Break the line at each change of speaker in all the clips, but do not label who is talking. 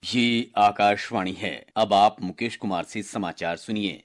ये आकाशवाणी है। अब आप मुकेश कुमार से समाचार सुनिए।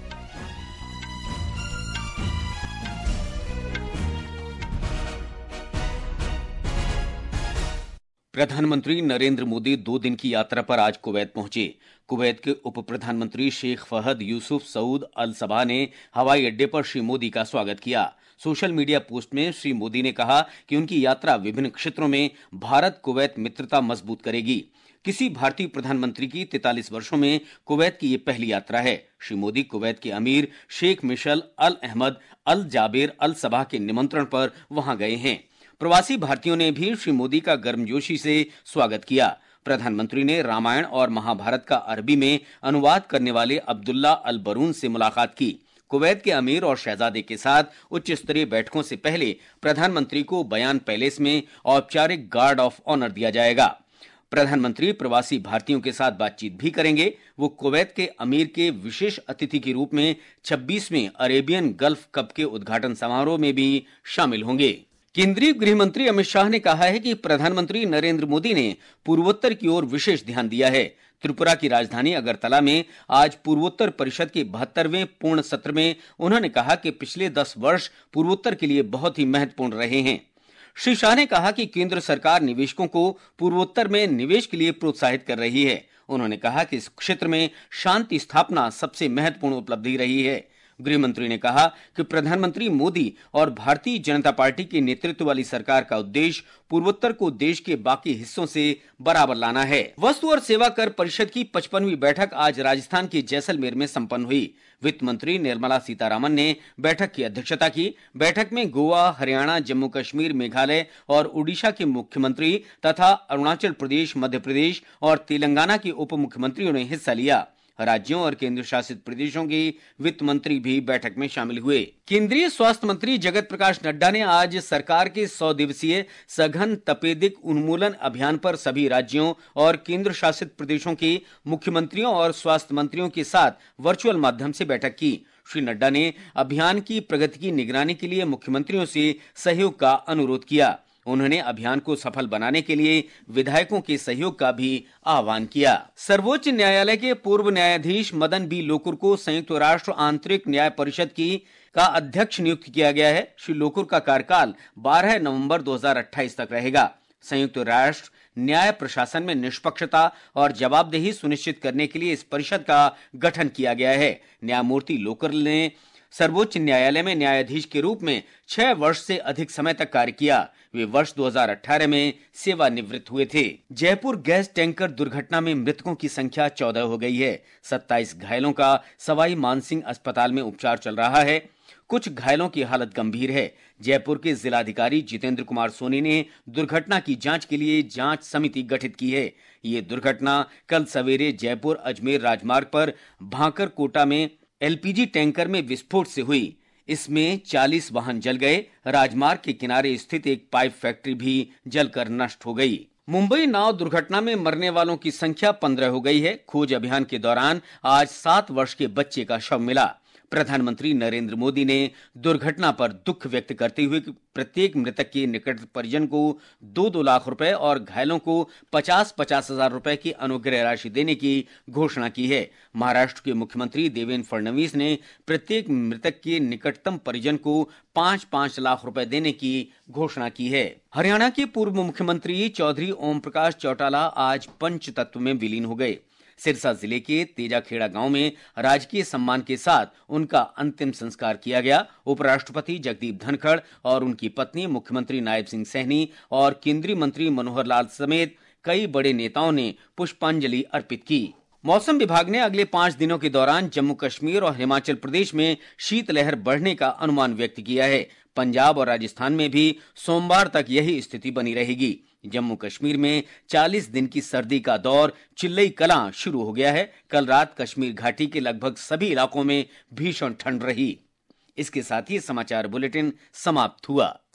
प्रधानमंत्री नरेंद्र मोदी 2 दिन की यात्रा पर आज कुवैत पहुंचे। कुवैत के उप प्रधानमंत्री शेख फहद यूसुफ सऊद अल सबा ने हवाई अड्डे पर श्री मोदी का स्वागत किया। सोशल मीडिया पोस्ट में श्री मोदी ने कहा कि उनकी यात्रा विभिन्न क्षेत्रों में भारत कुवैत मित्रता मजबूत करेगी। किसी भारतीय प्रधानमंत्री की 43 वर्षों में कुवैत की ये पहली यात्रा है। श्री मोदी कुवैत के अमीर Sheikh Mishal Al Ahmad Al Jaber Al Sabah के निमंत्रण पर वहां गए हैं। प्रवासी भारतीयों ने भी श्री मोदी का गर्मजोशी से स्वागत किया। प्रधानमंत्री ने रामायण और महाभारत का अरबी में अनुवाद करने वाले अब्दुल्ला अल बरून से मुलाकात की। कुवैत के अमीर और शहजादे के साथ उच्च स्तरीय बैठकों से पहले प्रधानमंत्री को बयान पैलेस में औपचारिक गार्ड ऑफ ऑनर दिया जाएगा। प्रधानमंत्री प्रवासी भारतीयों के साथ बातचीत भी करेंगे। वो कुवैत के अमीर के विशेष अतिथि के रूप में 26वें अरेबियन गल्फ कप के उद्घाटन समारोह में भी शामिल होंगे। केंद्रीय गृह मंत्री अमित शाह ने कहा है कि प्रधानमंत्री नरेंद्र मोदी ने पूर्वोत्तर की ओर विशेष ध्यान दिया है। त्रिपुरा की राजधानी अगरतला में आज पूर्वोत्तर परिषद के 72वें पूर्ण सत्र में उन्होंने कहा कि पिछले 10 वर्ष पूर्वोत्तर के लिए बहुत ही महत्वपूर्ण रहे हैं। श्री शाह ने कहा कि केंद्र सरकार निवेशकों को पूर्वोत्तर में निवेश के लिए प्रोत्साहित कर रही है। उन्होंने कहा कि इस क्षेत्र में शांति स्थापना सबसे महत्वपूर्ण उपलब्धि रही है। गृह मंत्री ने कहा कि प्रधानमंत्री मोदी और भारतीय जनता पार्टी के नेतृत्व वाली सरकार का उद्देश्य पूर्वोत्तर को देश के बाकी हिस्सों से बराबर लाना है। वस्तु और सेवा कर परिषद की 55वीं बैठक आज राजस्थान के जैसलमेर में संपन्न हुई। वित्त मंत्री निर्मला सीतारामन ने बैठक की अध्यक्षता की। बैठक में गोवा, हरियाणा, जम्मू कश्मीर, मेघालय और उड़ीसा के मुख्यमंत्री तथा अरुणाचल प्रदेश, मध्य प्रदेश और तेलंगाना के उप मुख्यमंत्रियों ने हिस्सा लिया। राज्यों और केंद्र शासित प्रदेशों के वित्त मंत्री भी बैठक में शामिल हुए। केंद्रीय स्वास्थ्य मंत्री जगत प्रकाश नड्डा ने आज सरकार के 100 दिवसीय सघन तपेदिक उन्मूलन अभियान पर सभी राज्यों और केंद्र शासित प्रदेशों के मुख्यमंत्रियों और स्वास्थ्य मंत्रियों के साथ वर्चुअल माध्यम से बैठक की। श्री नड्डा ने अभियान की प्रगति की निगरानी के लिए मुख्यमंत्रियों से सहयोग का अनुरोध किया। उन्होंने अभियान को सफल बनाने के लिए विधायकों के सहयोग का भी आह्वान किया। सर्वोच्च न्यायालय के पूर्व न्यायाधीश मदन बी लोकुर को संयुक्त राष्ट्र आंतरिक न्याय परिषद का अध्यक्ष नियुक्त किया गया है। श्री लोकुर का कार्यकाल 12 नवंबर 2028 तक रहेगा। संयुक्त राष्ट्र न्याय प्रशासन में निष्पक्षता और जवाबदेही सुनिश्चित करने के लिए इस परिषद का गठन किया गया है। न्यायमूर्ति लोकुर ने सर्वोच्च न्यायालय में न्यायाधीश के रूप में 6 वर्ष से अधिक समय तक कार्य किया। वे वर्ष 2018 में सेवानिवृत्त हुए थे। जयपुर गैस टैंकर दुर्घटना में मृतकों की संख्या 14 हो गई है। 27 घायलों का सवाई मानसिंह अस्पताल में उपचार चल रहा है। कुछ घायलों की हालत गंभीर है। जयपुर के जिलाधिकारी जितेंद्र कुमार सोनी ने दुर्घटना की जांच के लिए जांच समिति गठित की है। ये दुर्घटना कल सवेरे जयपुर अजमेर राजमार्ग पर भांकर कोटा में एलपीजी टैंकर में विस्फोट से हुई। इसमें 40 वाहन जल गए। राजमार्ग के किनारे स्थित एक पाइप फैक्ट्री भी जलकर नष्ट हो गई। मुंबई नाव दुर्घटना में मरने वालों की संख्या 15 हो गई है। खोज अभियान के दौरान आज 7 वर्ष के बच्चे का शव मिला। प्रधानमंत्री नरेंद्र मोदी ने दुर्घटना पर दुख व्यक्त करते हुए प्रत्येक मृतक के निकट परिजन को 2-2 लाख रुपए और घायलों को 50-50 हजार रुपए की अनुग्रह राशि देने की घोषणा की है। महाराष्ट्र के मुख्यमंत्री देवेंद्र फडणवीस ने प्रत्येक मृतक के निकटतम परिजन को 5-5 लाख रुपए देने की घोषणा की है। हरियाणा के पूर्व मुख्यमंत्री चौधरी ओम प्रकाश चौटाला आज पंचतत्व में विलीन हो गए। सिरसा जिले के तेजाखेड़ा गांव में राजकीय सम्मान के साथ उनका अंतिम संस्कार किया गया। उपराष्ट्रपति जगदीप धनखड़ और उनकी पत्नी मुख्यमंत्री नायब सिंह सैनी और केंद्रीय मंत्री मनोहर लाल समेत कई बड़े नेताओं ने पुष्पांजलि अर्पित की। मौसम विभाग ने अगले 5 दिनों के दौरान जम्मू कश्मीर और हिमाचल प्रदेश में शीतलहर बढ़ने का अनुमान व्यक्त किया है। पंजाब और राजस्थान में भी सोमवार तक यही स्थिति बनी रहेगी। जम्मू कश्मीर में 40 दिन की सर्दी का दौर चिल्लई कलां शुरू हो गया है। कल रात कश्मीर घाटी के लगभग सभी इलाकों में भीषण ठंड रही। इसके साथ ही समाचार बुलेटिन समाप्त हुआ।